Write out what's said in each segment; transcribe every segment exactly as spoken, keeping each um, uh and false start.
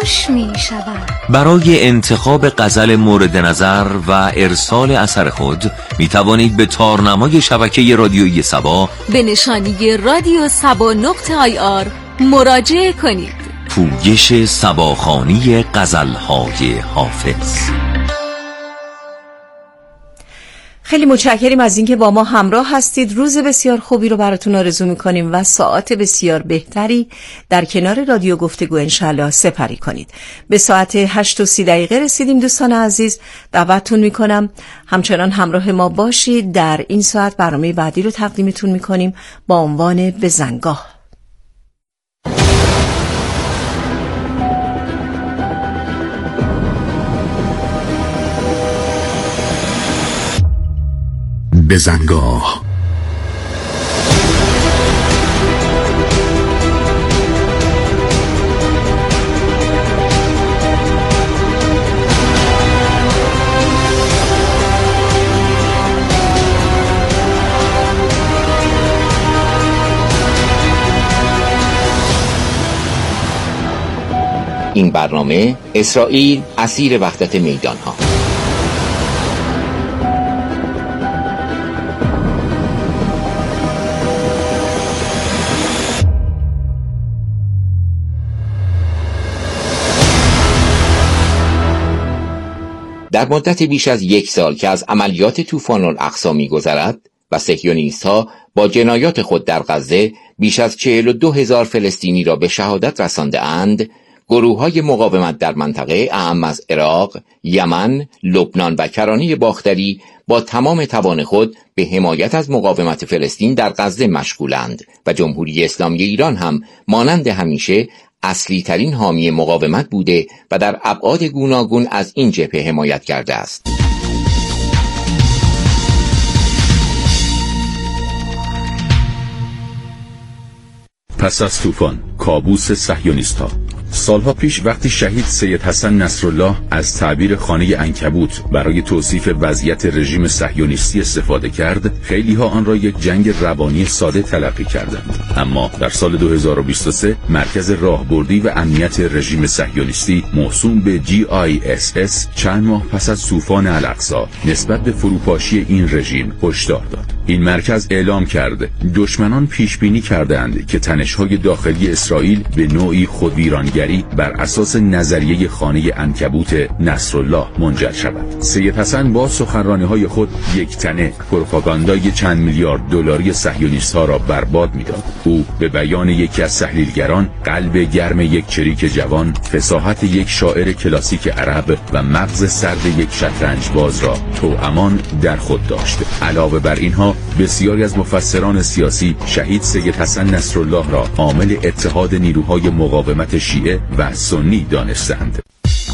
خوش می شود. برای انتخاب غزل مورد نظر و ارسال اثر خود می توانید به تارنمای شبکه رادیویی صبا به نشانی رادیو صبا نقطه آی آر مراجعه کنید. پویش صباخوانی غزل‌های حافظ. خیلی متشکریم از اینکه با ما همراه هستید. روز بسیار خوبی رو براتون آرزو می‌کنیم و ساعت بسیار بهتری در کنار رادیو گفتگو انشالله سپری کنید. به ساعت هشت و سی دقیقه رسیدیم دوستان عزیز. دعوتتون می‌کنم همچنان همراه ما باشید. در این ساعت برنامه بعدی رو تقدیمتون می‌کنیم با عنوان بزنگاه. بزنگاه. این برنامه اسرائیل اسیر وحدت میدانها. در مدت بیش از یک سال که از عملیات طوفان الاقصی می‌گذرد و صهیونیست‌ها با جنایات خود در غزه بیش از چهل و دو هزار فلسطینی را به شهادت رسانده‌اند، گروه‌های مقاومت در منطقه اعم از عراق، یمن، لبنان و کرانه باختری با تمام توان خود به حمایت از مقاومت فلسطین در غزه مشغولند و جمهوری اسلامی ایران هم مانند همیشه اصلی ترین حامی مقاومت بوده و در ابعاد گوناگون از این جبهه حمایت کرده است. پس از طوفان، کابوس صهیونیست‌ها. سالها پیش وقتی شهید سید حسن نصرالله از تعبیر خانه عنکبوت برای توصیف وضعیت رژیم صهیونیستی استفاده کرد، خیلی ها آن را یک جنگ روانی ساده تلقی کردند. اما در سال دو هزار و بیست و سه مرکز راهبردی و امنیت رژیم صهیونیستی موسوم به جی آی اس اس چند ماه پس از طوفان الاقصی نسبت به فروپاشی این رژیم هشدار داد. این مرکز اعلام کرد دشمنان پیش بینی کردند که تنش‌های داخلی اسرائیل به نوعی خودویرانگری بر اساس نظریه خانه عنکبوت نصرالله منجر شود. سید حسن با سخنرانی‌های خود یک تنه پروپاگاندای چند میلیارد دلاری صهیونیست‌ها را برباد می‌داد. او به بیان یکی از تحلیلگران قلب گرم یک چریک جوان، فصاحت یک شاعر کلاسیک عرب و مغز سرد یک شطرنج باز را توامان در خود داشت. علاوه بر اینها بسیاری از مفسران سیاسی شهید سید حسن نصرالله را عامل اتحاد نیروهای مقاومت شیعه و سنی دانستند.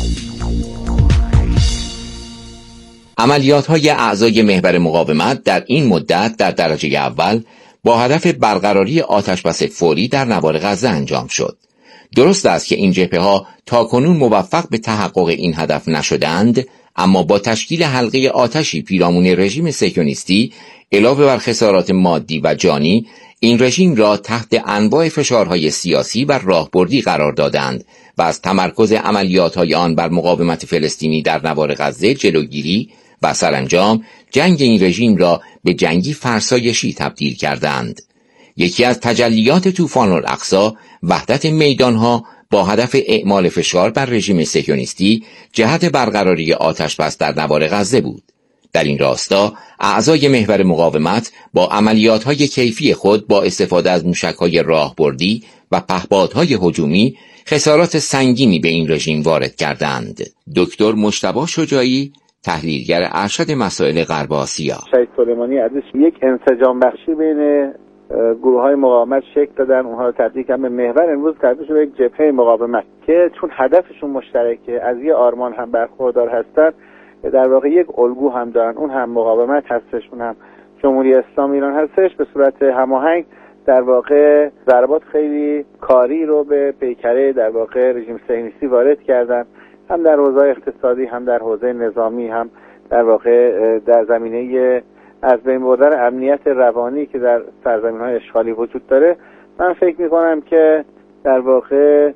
عملیات‌های اعضای محور مقاومت در این مدت در درجه اول با هدف برقراری آتشبس فوری در نوار غزه انجام شد. درست است که این جبهه‌ها تاکنون موفق به تحقق این هدف نشدند، اما با تشکیل حلقه آتشی پیرامون رژیم صهیونیستی علاوه بر خسارات مادی و جانی، این رژیم را تحت انواع فشارهای سیاسی و راهبردی قرار دادند و از تمرکز عملیات‌های آن بر مقاومت فلسطینی در نوار غزه جلوگیری و سرانجام جنگ این رژیم را به جنگی فرسایشی تبدیل کردند. یکی از تجلیات طوفان الاقصی وحدت میدانها با هدف اعمال فشار بر رژیم صهیونیستی جهت برقراری آتشبس در نوار غزه بود. در این راستا اعضای محور مقاومت با عملیات‌های کیفی خود با استفاده از موشک‌های راهبردی و پهپادهای هجومی خسارات سنگینی به این رژیم وارد کردند. دکتر مجتبی شجاعی، تحلیلگر ارشد مسائل غرب آسیا: شهید سلیمانی ازش یک انسجام بخشی بین گروه‌های مقاومت شکل دادن، اونها رو تبدیل کردن به محور، امروز تبدیل شده به یک جبهه مقاومت که چون هدفشون مشترکه، از یه آرمان هم برخوردار هستن، در واقع یک الگو هم دارن. اون هم مقاومت هستش، اون هم جمهوری اسلامی ایران هستش. به صورت هماهنگ در واقع ضربات خیلی کاری رو به پیکره در واقع رژیم صهیونیستی وارد کردن، هم در حوزه اقتصادی، هم در حوزه نظامی، هم در واقع در زمینه از بین بردن امنیت روانی که در سرزمین‌های اشغالی وجود داره. من فکر می‌کنم که در واقع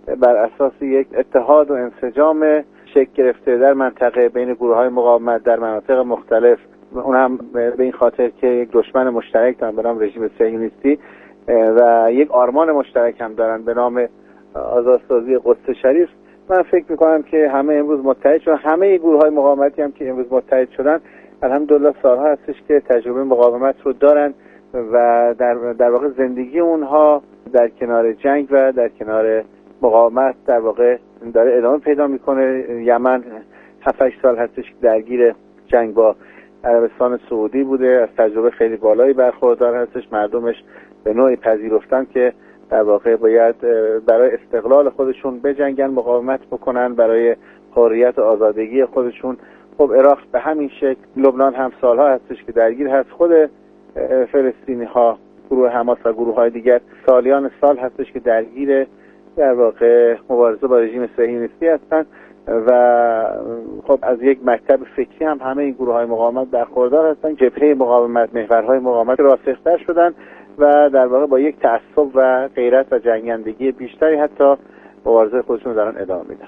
بر اساس یک اتحاد و انسجام شکل گرفته در منطقه بین گروه‌های مقاومت در مناطق مختلف، اون هم به این خاطر که یک دشمن مشترک دارن به نام رژیم صهیونیستی و یک آرمان مشترک هم دارن به نام آزادسازی قدس شریف. من فکر میکنم که همه امروز متحد شدن، همه گروه‌های مقاومتی هم که امروز متحد شدن الحمدلله سالها هستش که تجربه مقاومت رو دارن و در در واقع زندگی اونها در کنار جنگ و در کنار مقاومت در واقع داره ادامه پیدا میکنه. یمن هفت هشت سال هستش که درگیر جنگ با عربستان سعودی بوده، از تجربه خیلی بالایی برخوردار هستش. مردمش به نوعی پذیرفتن که در واقع باید برای استقلال خودشون بجنگن، مقاومت بکنن برای حریت و آزادگی خودشون. خب عراق به همین شکل، لبنان هم سالها هستش که درگیر هست. خود فلسطینی ها، گروه حماس و گروه های دیگر سالیان سال هستش که درگیر در واقع مبارزه با رژیم صهیونیستی هستند و خب از یک مکتب فکری هم همه این گروه های مقاومت برخوردار هستند. جبهه مقاومت، محورهای مقاومت راسختر شدن و در واقع با یک تعصب و غیرت و جنگندگی بیشتری حتی مبارزه خودشون دارن ادامه میدن.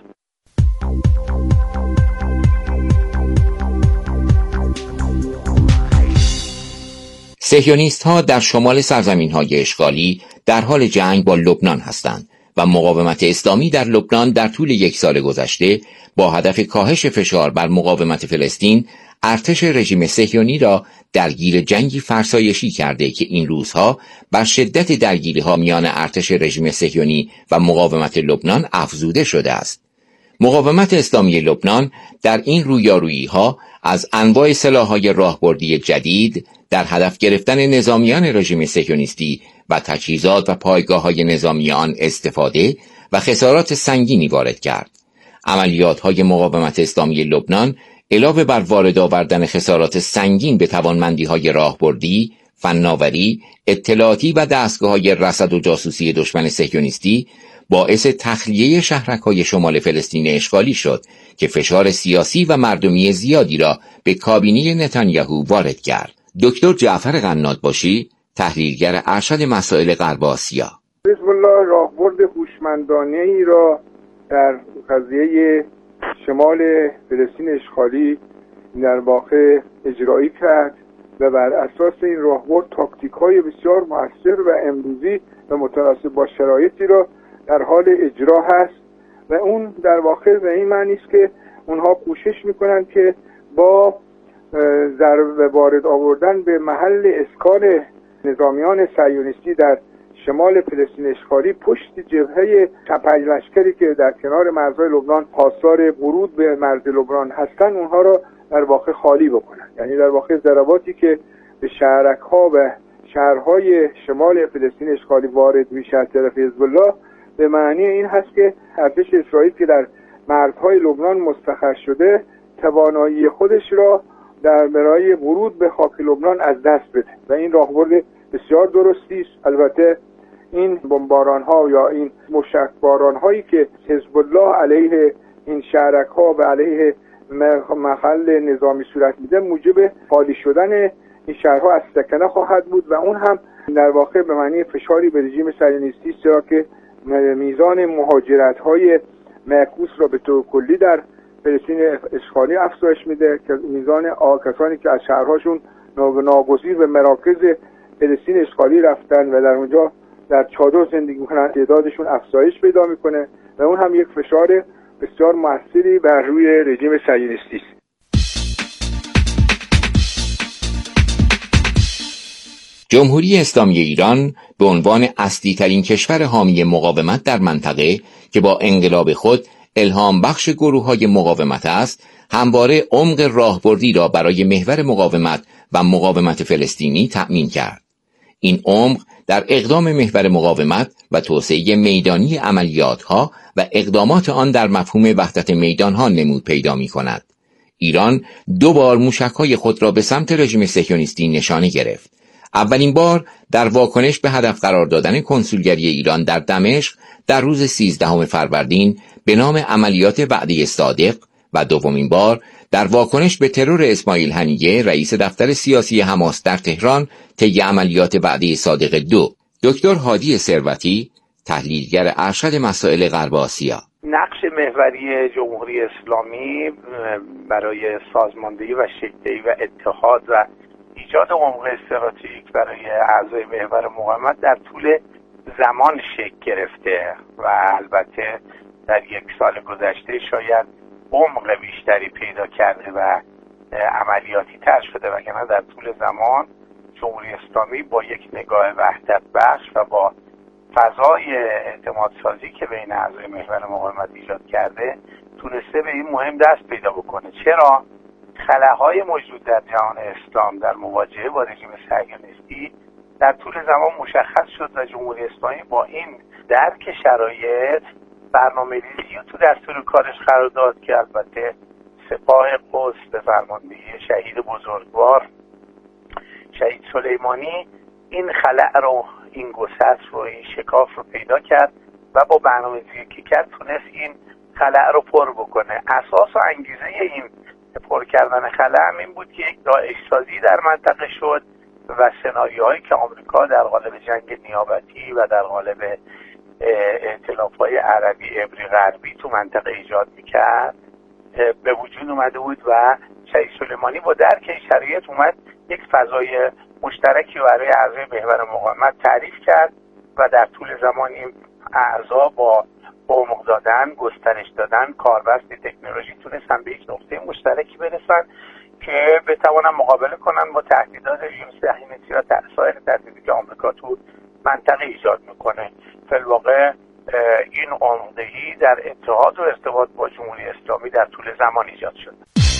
صهیونیست ها در شمال سرزمین های اشغالی در حال جنگ با لبنان هستند و مقاومت اسلامی در لبنان در طول یک سال گذشته با هدف کاهش فشار بر مقاومت فلسطین ارتش رژیم صهیونی را درگیر جنگی فرسایشی کرده که این روزها بر شدت درگیری ها میان ارتش رژیم صهیونی و مقاومت لبنان افزوده شده است. مقاومت اسلامی لبنان در این رویارویی ها از انواع سلاح‌های راهبردی جدید در هدف گرفتن نظامیان رژیم صهیونیستی و تجهیزات و پایگاه‌های نظامی آن استفاده و خسارات سنگینی وارد کرد. عملیات‌های مقاومت اسلامی لبنان علاوه بر وارد آوردن خسارات سنگین به توانمندی‌های راهبردی، فناوری، اطلاعاتی و دستگاه‌های رصد و جاسوسی دشمن صهیونیستی باعث تخلیه شهرک‌های شمال فلسطین اشغالی شد که فشار سیاسی و مردمی زیادی را به کابینه نتانیاهو وارد کرد. دکتر جعفر قنات‌باشی، تحلیلگر ارشد مسائل غرب آسیا: حزب الله راهبرد هوشمندانه‌ای را در قضیه شمال فلسطین اشغالی در واقع اجرایی کرد و بر اساس این راهبرد تاکتیک‌های بسیار مؤثر و امروزی و متناسب با شرایطی را در حال اجرا هست و اون در واقع به این معنی است که اونها کوشش میکنند که با ضربه وارد آوردن به محل اسکان نظامیان صهیونیستی در شمال فلسطین اشغالی پشت جبهه چپای لشکری که در کنار مرزهای لبنان پاسدار ورود به مرز لبنان هستند اونها را در واقع خالی بکنند. یعنی در واقع ضرباتی که به شهرک‌ها و شهرهای شمال فلسطین اشغالی وارد میشه از طرف حزب الله به معنی این هست که ارتش اسرائیل که در مرزهای لبنان مستقر شده توانایی خودش را در برای ورود به خاک لبنان از دست بده و این راهبرد بسیار درستی است. البته این بمباران ها یا این موشک باران هایی که حزب الله علیه این شهرک ها و علیه محل نظامی صورت میده موجب خالی شدن این شهرها از سکنه خواهد بود و اون هم در واقع به معنی فشاری به رژیم صهیونیستی است، چرا که میزان مهاجرت های معکوس را به طور کلی در فلسطین اشغالی افزایش میده که میزان کسانی که از شهرهاشون ناگزیر به مراکز فلسطین اشغالی رفتن و در اونجا در چادر زندگی میکنن تعدادشون افزایش پیدا میکنه و اون هم یک فشار بسیار موثری بر روی رژیم صهیونیستی است. جمهوری اسلامی ایران به عنوان اصلی ترین کشور حامی مقاومت در منطقه که با انقلاب خود الهام بخش گروه های مقاومت است، همواره عمق راهبردی را برای محور مقاومت و مقاومت فلسطینی تأمین کرد. این عمق در اقدام محور مقاومت و توسعه میدانی عملیاتها و اقدامات آن در مفهوم وحدت میدانها نمود پیدا می کند. ایران دو بار موشک‌های خود را به سمت رژیم صهیونیستی نشانه گرفت. اولین بار در واکنش به هدف قرار دادن کنسولگری ایران در دمشق در روز سیزدهم فروردین به نام عملیات وعده صادق و دومین بار در واکنش به ترور اسماعیل هنیه رئیس دفتر سیاسی حماس در تهران طی عملیات وعده صادق دو. دکتر هادی ثروتی، تحلیلگر ارشد مسائل غرب آسیا. نقش محوری جمهوری اسلامی برای سازماندهی و شکل‌دهی و اتحاد و ایجاد عمق استراتژیک برای اعضای محور مقاومت در طول زمان شکل گرفته و البته در یک سال گذشته شاید عمق بیشتری پیدا کرده و عملیاتی تر شده، وگرنه در طول زمان جمهوری اسلامی با یک نگاه وحدت بخش و با فضای اعتماد سازی که بین اعضای محور مقاومت ایجاد کرده تونسته به این مهم دست پیدا بکنه. چرا؟ خلاهای موجود در جهان اسلام در مواجهه با رژیم صهیونیستی در طول زمان مشخص شد و جمهوری اسلامی با این درک شرایط برنامه‌ریزی رو تو دستور کارش قرار داد که البته سپاه قدس به فرماندهی شهید بزرگوار شهید سلیمانی این خلأ رو، این گسست رو، این شکاف رو پیدا کرد و با برنامه‌ریزی که کرد تونست این خلأ رو پر بکنه. اساس و انگیزه این پر کردن خلأ هم این بود که یک داعش سازی در منطقه شد و سناریوهایی که آمریکا در قالب جنگ نیابتی و در قالب ائتلاف‌های عربی عبری غربی تو منطقه ایجاد میکرد به وجود اومده بود و شهید سلیمانی با درک این شرایط اومد یک فضای مشترکی برای اعضای محور مقاومت تعریف کرد و در طول زمان این اعضا با عمق دادن، گسترش دادن، کاربست تکنولوژی تونستن به یک نقطه مشترکی برسن که بتوانن مقابله کنن با تهدیدات رژیم صهیونیستی و سایر تهدیداتی که آمریکا تو منطقه ایجاد میکنه. فی الواقع این عمق‌دهی در اتحاد و ارتباط با جمهوری اسلامی در طول زمان ایجاد شد.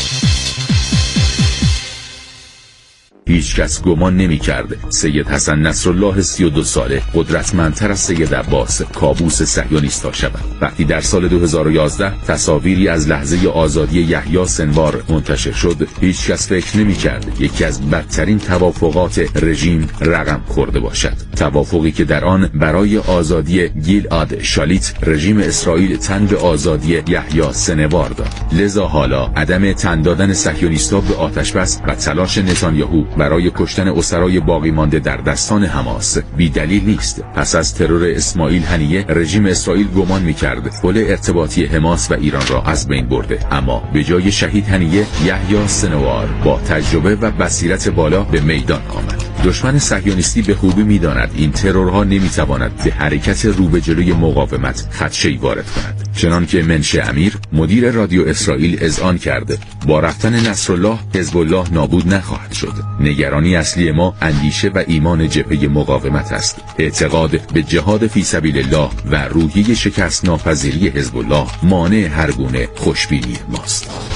هیچ کس گمان نمی کرد سید حسن نصرالله سی و دو ساله قدرتمندتر از سید عباس کابوس صهیونیست‌ها شود. وقتی در سال دو هزار و یازده تصاویری از لحظه آزادی یحیی سنوار منتشر شد، هیچ کس فکر نمی کرد یکی از بدترین توافقات رژیم رقم خورده باشد. توافقی که در آن برای آزادی گیلعاد شالیت رژیم اسرائیل تن به آزادی یحیی سنوار داد. لذا حالا عدم تن دادن صهیونیست‌ها به آتشبس و تلاش نتانیاهو برای کشتن اسرای باقی مانده در دستان حماس بی دلیل نیست. پس از ترور اسماعیل هنیه رژیم اسرائیل گمان می‌کرد پل ارتباطی حماس و ایران را از بین برده، اما به جای شهید هنیه یحیی سنوار با تجربه و بصیرت بالا به میدان آمد. دشمن صهیونیستی به خوبی می‌داند این ترورها نمی‌تواند به حرکت رو به جلوی مقاومت خدشه‌ای وارد کند. چنانکه منشه امیر مدیر رادیو اسرائیل اذعان کرده با رفتن نصرالله حزب الله نابود نخواهد شد. نگرانی اصلی ما اندیشه و ایمان جبهه مقاومت است. اعتقاد به جهاد فی سبیل الله و روحیه شکست ناپذیری حزب الله مانع هر گونه خوشبینی ماست.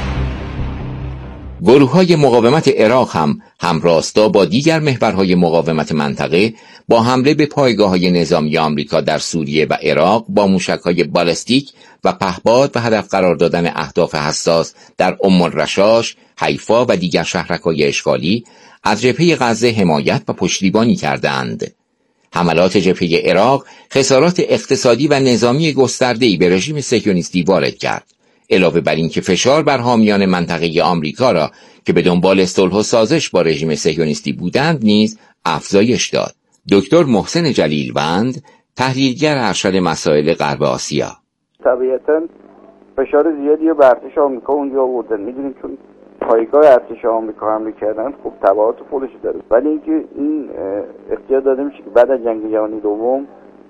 گروه‌های مقاومت عراق هم همراستا با دیگر محورهای مقاومت منطقه با حمله به پایگاه‌های نظامی آمریکا در سوریه و عراق با موشک‌های بالستیک و پهپاد و هدف قرار دادن اهداف حساس در ام الرشاش، حیفا و دیگر شهرک‌های اشغالی از جبهه غزه حمایت و پشتیبانی کردند. حملات جبهه عراق خسارات اقتصادی و نظامی گسترده‌ای به رژیم صهیونیستی وارد کرد. علاوه بر این که فشار بر حامیان منطقه آمریکا را که به دنبال صلح و سازش با رژیم صهیونیستی بودند نیز افزایش داد. دکتر محسن جلیلوند، تحلیلگر ارشد مسائل غرب آسیا: طبیعتاً فشار زیادی رو بر ارتش آمریکا اونجا آوردن. میدونیم چون پایگاه ارتش آمریکا حمله کردن خب تبعات خودش داره، ولی اینکه این اختیار داده میشه که بعد از جنگ جهانی دوم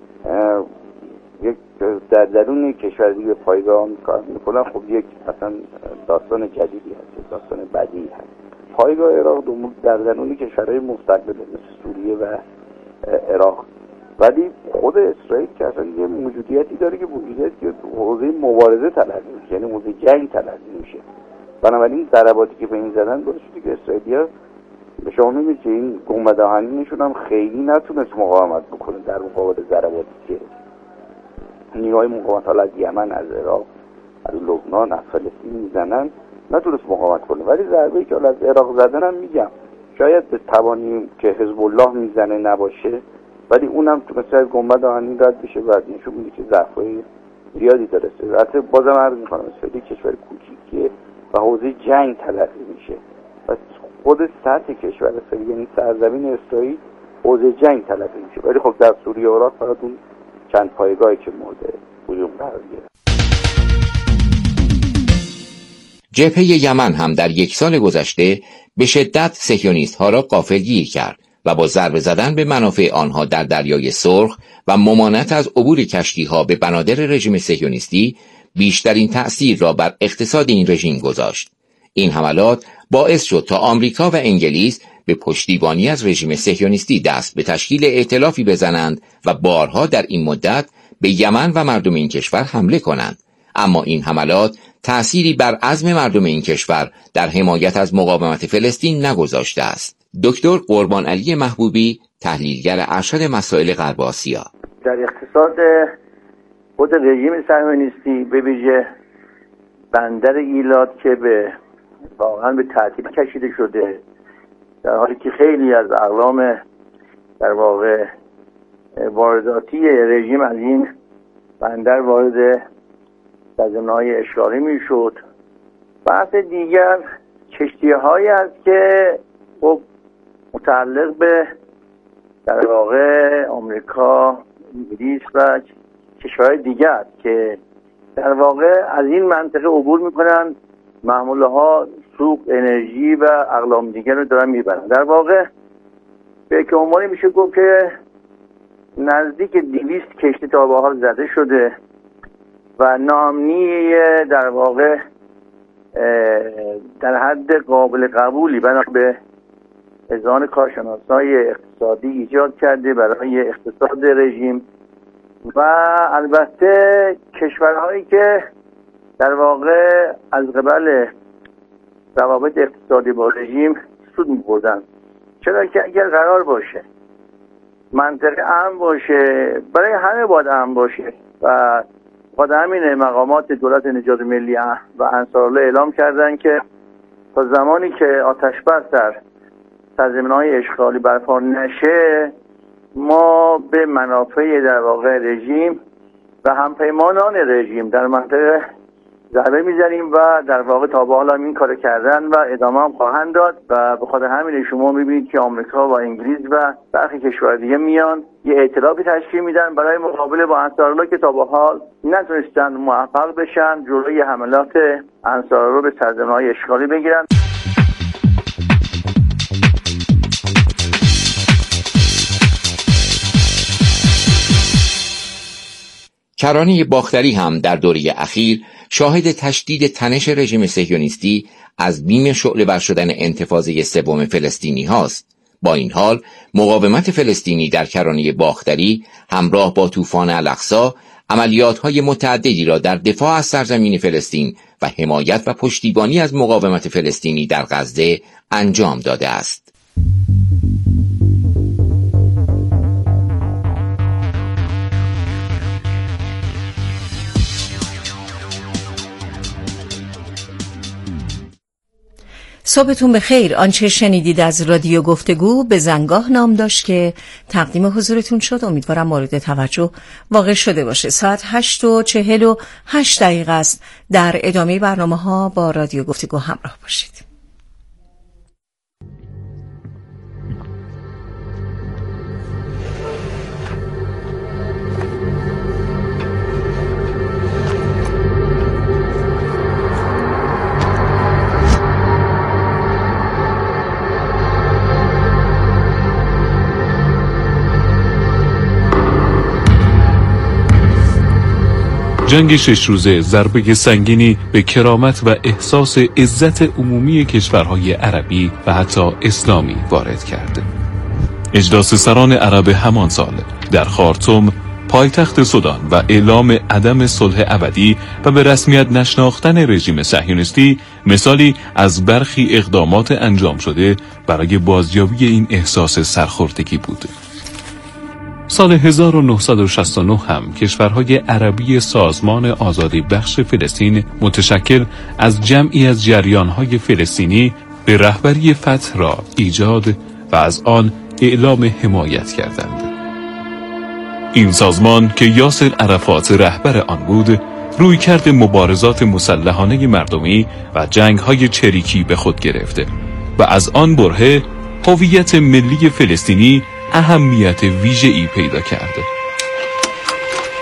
یک در درون کشور دیگه پایگاه آمریکا میکنن، خب یک اصلا داستان جدیدی هست، داستان بدی هست. پایگاه عراق در درون کشورهای مستقل مثل سوریه و عراق، ولی خود اسرائیل که اصلا یه موجودیتی داره که موجودیتی که حوزه مبارزه تلقی میشه، یعنی حوزه جنگ تلقی میشه. بنابراین ضرباتی که به این زدن باعث شده که اسرائیلیا به شما میبینید که این گنبد آهنینشون هم خیلی نتونست مقاومت بکنه در مقابل ضرباتی که نیروهای مقاومت حالا از یمن، از عراق، از لبنان، از فلسطین میزنن، نتونست مقاومت کنه. ولی ضربه‌ای که از عراق زدن هم میگم شاید به توانی که حزب الله میزنه نباشه، ولی اونم تونسته از گنبد آهنین رد بشه و نشون میده که ضعف‌های زیادی داره. البته بازم عرض میکنم اسرائیل کشور کوچیکیه و حوزه جنگ تلقی میشه و خود سطح کشور اسرائیل، یعنی سرزمین اسرائیل، حوزه جنگ تلقی میشه. ولی خب در سوریه و عراق فقط اون چند پایگاهی که مورد هجوم قرار گرفت. جبهه یمن هم در یک سال گذشته به شدت صهیونیست‌ها را غافلگیر کرد و با ضربه زدن به منافع آنها در دریای سرخ و ممانعت از عبور کشتی‌ها به بنادر رژیم صهیونیستی بیشترین تأثیر را بر اقتصاد این رژیم گذاشت. این حملات باعث شد تا آمریکا و انگلیس به پشتیبانی از رژیم صهیونیستی دست به تشکیل ائتلافی بزنند و بارها در این مدت به یمن و مردم این کشور حمله کنند. اما این حملات تأثیری بر عزم مردم این کشور در حمایت از مقاومت فلسطین نگذاشته است. دکتر قربان علی محبوبی، تحلیلگر ارشد مسائل غرب آسیا: در اقتصاد خود رژیم صهیونیستی به ویژه بندر ایلات که به واقعا به تعطیل کشیده شده، در حالی که خیلی از اقلام در واقع وارداتی رژیم از این بندر وارد سرزمین‌های اشغالی میشد. بحث دیگر کشتی‌هایی است که خب متعلق به در واقع آمریکا، انگلیس و کشورهای دیگر است که در واقع از این منطقه عبور میکنن، محموله ها، سوق، انرژی و اقلام دیگر رو دارن میبرن. در واقع به که عنوانی میشه گفت که نزدیک دویست کشتی تا به حال زده شده و ناامنی در واقع در حد قابل قبولی بنا به اذعان کارشناسای اقتصادی ایجاد کرده برای اقتصاد رژیم و البته کشورهایی که در واقع از قبل روابط اقتصادی با رژیم سود می‌بردن. چرا که اگر قرار باشه منطقه امن باشه، برای همه باید امن باشه و خود همین مقامات دولت نجات ملی و انصارالله اعلام کردن که تا زمانی که آتش بس در سرزمین‌های اشغالی برپا نشه ما به منافع در واقع رژیم و همپیمانان رژیم در منطقه ضربه میزنیم و در واقع تا به حالا این کار کردن و ادامه هم خواهند داد و به خاطر همین شما میبینید که آمریکا و انگلیس و برخی کشورهای دیگه میان یه ائتلافی تشکیل میدن برای مقابله با انصارالله که تا به حال نتونستن موفق بشن جلوی حملات انصارالله به سرزمین‌های اشغالی بگیرن. کرانه باختری هم در دوره اخیر شاهد تشدید تنش رژیم صهیونیستی از بیم شعله ور شدن انتفاضه سوم فلسطینی هاست. با این حال مقاومت فلسطینی در کرانه باختری همراه با طوفان الاقصی عملیات‌های متعددی را در دفاع از سرزمین فلسطین و حمایت و پشتیبانی از مقاومت فلسطینی در غزه انجام داده است. صبحتون بخیر. آنچه شنیدید از رادیو گفتگو به زنگاه نام داشت که تقدیم حضورتون شد. امیدوارم مورد توجه واقع شده باشه. ساعت هشت و چهل و هشت دقیقه است. در ادامه برنامه ها با رادیو گفتگو همراه باشید. جنگ شش روزه ضربه سنگینی به کرامت و احساس عزت عمومی کشورهای عربی و حتی اسلامی وارد کرد. اجلاس سران عرب همان سال در خارتوم پایتخت سودان و اعلام عدم صلح ابدی و به رسمیت نشناختن رژیم صهیونیستی مثالی از برخی اقدامات انجام شده برای بازیابی این احساس سرخوردگی بود. سال هزار و نهصد و شصت و نه هم کشورهای عربی سازمان آزادی بخش فلسطین متشکل از جمعی از جریانهای فلسطینی به رهبری فتح را ایجاد و از آن اعلام حمایت کردند. این سازمان که یاسر عرفات رهبر آن بود، رویکرد مبارزات مسلحانه مردمی و جنگ‌های چریکی به خود گرفته و از آن برهه هویت ملی فلسطینی اهمیت ویژه‌ای پیدا کرده.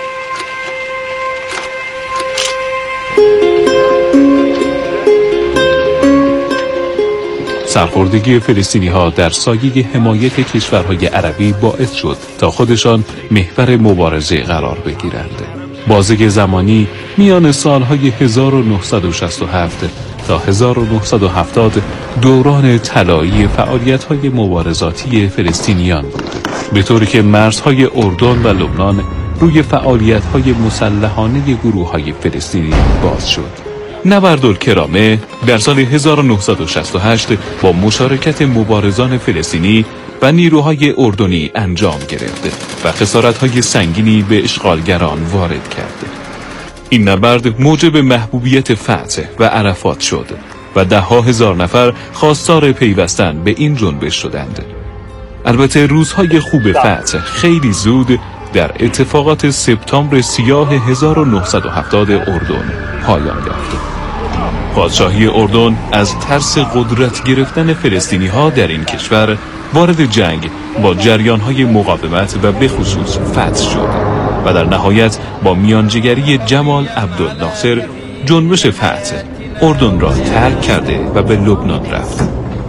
سرخوردگی فلسطینی ها در سایه حمایت کشورهای عربی باعث شد تا خودشان محور مبارزه قرار بگیرند. بازه زمانی میان سالهای هزار و نهصد و شصت و هفت تا هزار و نهصد و هفتاد دوران طلایی فعالیت‌های مبارزاتی فلسطینیان بود، به طوری که مرزهای اردن و لبنان روی فعالیت‌های مسلحانه گروه‌های فلسطینی باز شد. نبردالکرامه در سال هزار و نهصد و شصت و هشت با مشارکت مبارزان فلسطینی و نیروهای اردنی انجام گرفت و خسارت‌های سنگینی به اشغالگران وارد کرد. این نبرد موجب محبوبیت فتح و عرفات شد و ده ها هزار نفر خواستار پیوستن به این جنبش شدند. البته روزهای خوب فتح خیلی زود در اتفاقات سپتامبر سیاه هزار و نهصد و هفتاد اردن پایان یافت. پادشاهی اردن از ترس قدرت گرفتن فلسطینی ها در این کشور وارد جنگ با جریان های مقاومت و به خصوص فتح شد و در نهایت با میانجیگری جمال عبدالناصر جنبش فتح اردن را ترک کرده و به لبنان رفت.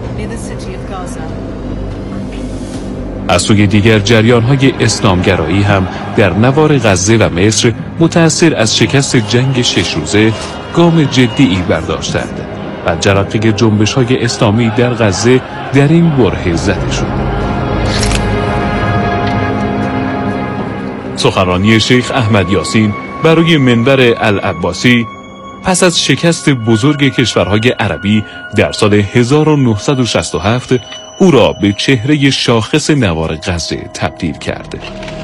از سوی دیگر جریان‌های اسلامگرایی هم در نوار غزه و مصر متأثر از شکست جنگ شش روزه گام جدی برداشتند و جرقه جنبش‌های اسلامی در غزه در این برهه زده شد. سخنرانی شیخ احمد یاسین برای منبر العباسی پس از شکست بزرگ کشورهای عربی در سال هزار و نهصد و شصت و هفت او را به چهره شاخص نوار غزه تبدیل کرد.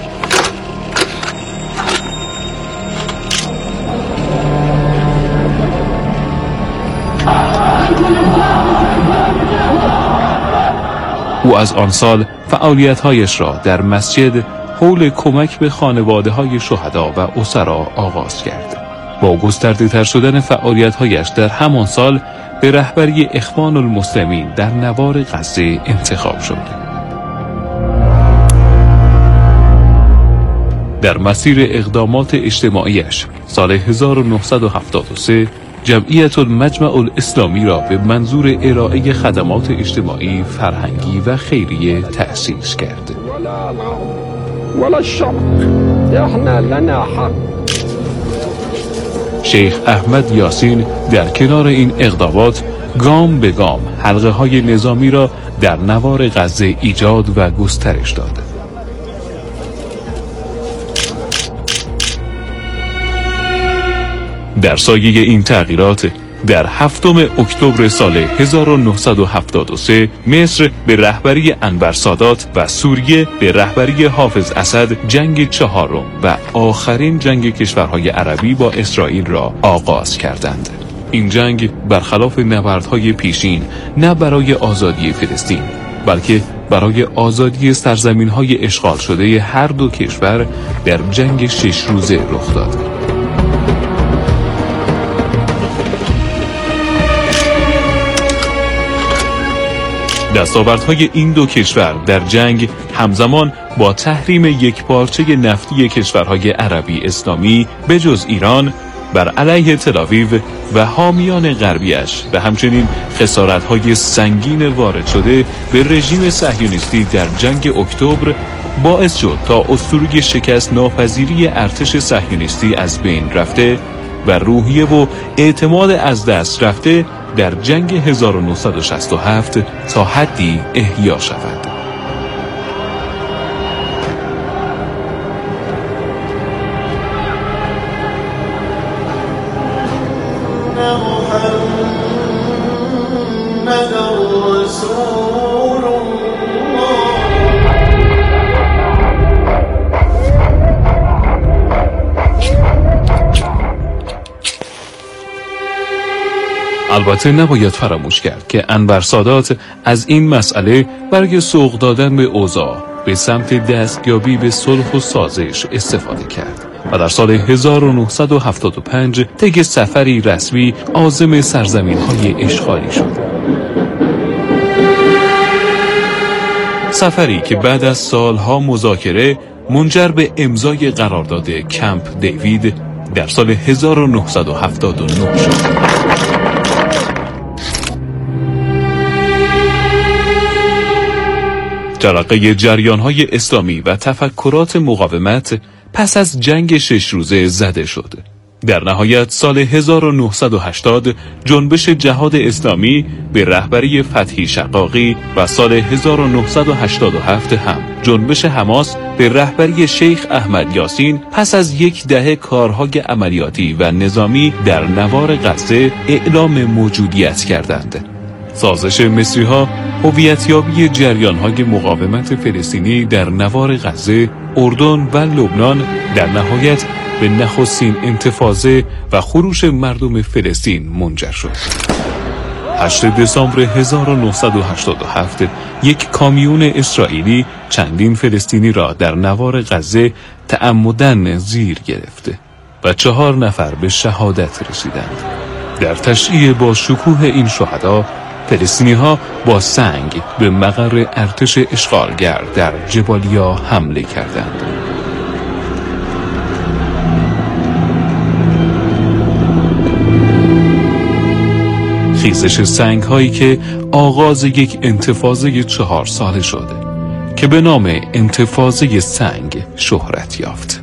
او از آن سال فعالیت‌هایش را در مسجد حول کمک به خانواده‌های شهدا و اسرا آغاز کرد. با گسترده تر شدن فعالیت‌هایش در همان سال به رهبری اخوان المسلمین در نوار غزه انتخاب شد. در مسیر اقدامات اجتماعیش سال هزار و نهصد و هفتاد و سه جمعیت المجمع الاسلامی را به منظور ارائه خدمات اجتماعی، فرهنگی و خیریه تأسیس کرد. ولا شرق احنا لنا حق. شیخ احمد یاسین در کنار این اقدامات گام به گام حلقه های نظامی را در نوار غزه ایجاد و گسترش داد. در سایه این تغییرات در هفتم اکتبر سال هزار و نهصد و هفتاد و سه مصر به رهبری انور سادات و سوریه به رهبری حافظ اسد جنگ چهارم و آخرین جنگ کشورهای عربی با اسرائیل را آغاز کردند. این جنگ برخلاف نبردهای پیشین نه برای آزادی فلسطین بلکه برای آزادی سرزمین‌های اشغال شده هر دو کشور در جنگ شش روزه رخ داد. دستاوردهای این دو کشور در جنگ همزمان با تحریم یکپارچه نفتی کشورهای عربی اسلامی به جز ایران بر علیه تل‌آویو و حامیان غربیش و همچنین خسارت‌های سنگین وارد شده به رژیم صهیونیستی در جنگ اکتبر باعث شد تا اسطوره شکست ناپذیری ارتش صهیونیستی از بین رفته و روحیه و اعتماد از دست رفته در جنگ هزار و نهصد و شصت و هفت تا حدی احیا شود. البته نباید فراموش کرد که انور سادات از این مسئله برای سوق دادن به اوضاع به سمت دستیابی به صلح و سازش استفاده کرد و در سال هزار و نهصد و هفتاد و پنج طی سفری رسمی عازم سرزمین‌های اشغالی شد. سفری که بعد از سالها مذاکره منجر به امضای قرارداد کمپ دیوید در سال هزار و نهصد و هفتاد و نه شد. جرقه جریان‌های اسلامی و تفکرات مقاومت پس از جنگ شش روزه زده شد. در نهایت سال هزار و نهصد و هشتاد جنبش جهاد اسلامی به رهبری فتحی شقاقی و سال هزار و نهصد و هشتاد و هفت هم جنبش حماس به رهبری شیخ احمد یاسین پس از یک دهه کارهای عملیاتی و نظامی در نوار غزه اعلام موجودیت کردند. سازش مصری‌ها هویتیابی جریان‌های مقاومت فلسطینی در نوار غزه، اردن و لبنان در نهایت به نخستین انتفاضه و خروش مردم فلسطین منجر شد. هشتم دسامبر هزار و نهصد و هشتاد و هفت یک کامیون اسرائیلی چندین فلسطینی را در نوار غزه تعمداً زیر گرفت و چهار نفر به شهادت رسیدند. در تشییع با شکوه این شهدا، فلسطینی‌ها با سنگ به مقر ارتش اشغالگر در جبالیا حمله کردند. خیزش سنگ هایی که آغاز یک انتفاضه چهار ساله شده که به نام انتفاضه سنگ شهرت یافت.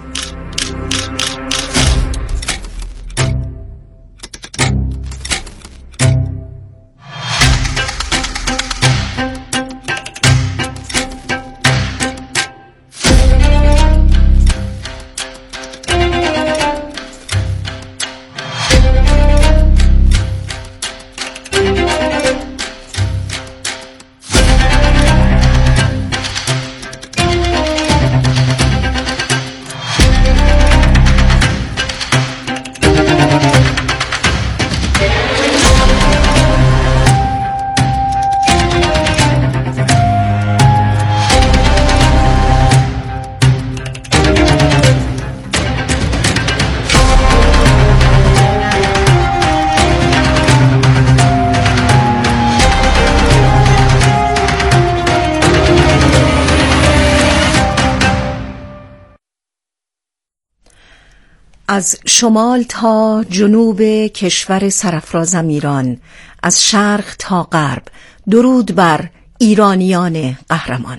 از شمال تا جنوب کشور سرافرازم ایران، از شرق تا غرب، درود بر ایرانیان قهرمان.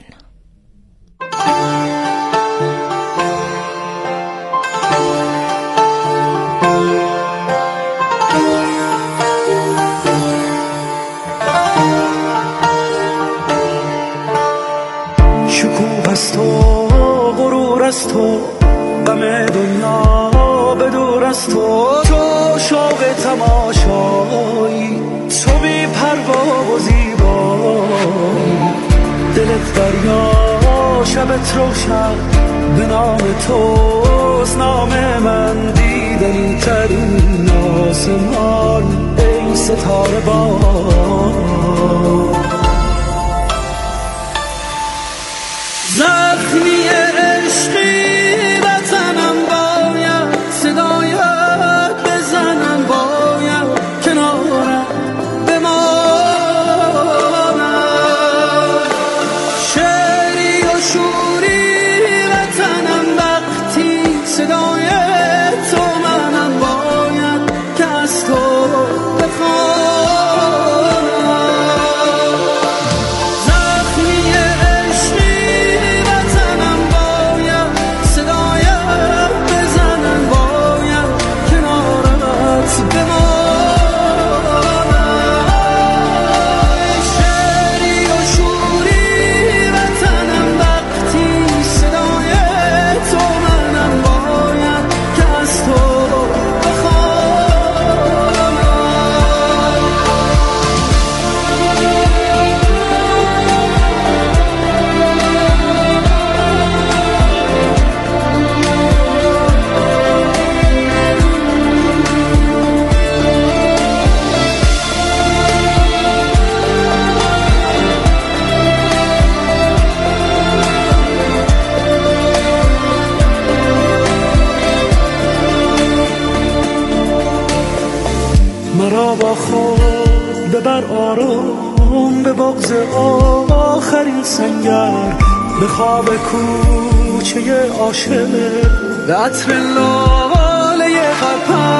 شکوه است و غرور است و غم دنیا بدور است و تو شوق تماشایی، تو بی پروا و زیبایی، دلت دریا شبت روشن به نام توست، نام من دیدنی ترین آسمان ای ستاره بان. زخمی عشقی بزنم باید، صدایت بزنم باید، کنارم بمانم، شعری و شوری بزنم وقتی صدای تو منم باید که از تو مرا با خود ببر آرام به بغض آخرین سنگر، به خواب کوچه عاشق به عطر لاله قرپن